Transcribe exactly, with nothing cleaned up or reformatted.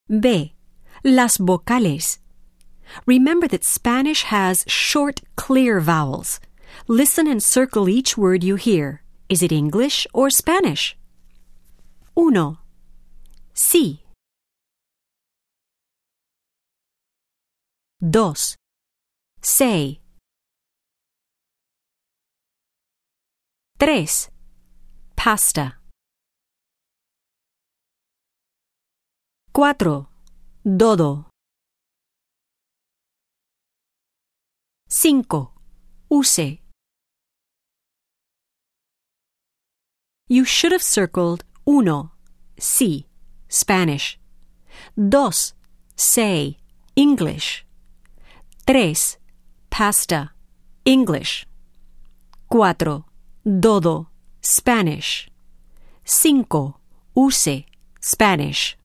B. Las vocales. Remember that Spanish has short, clear vowels. Listen and circle each word you hear. Is it English or Spanish? Uno. Sí. Dos. Say. Tres. Pasta. Cuatro. Dodo. Cinco. Use. You should have circled uno, sí, Spanish. Dos, say, English. Tres, pasta, English. Cuatro, dodo, Spanish. Cinco, use, Spanish.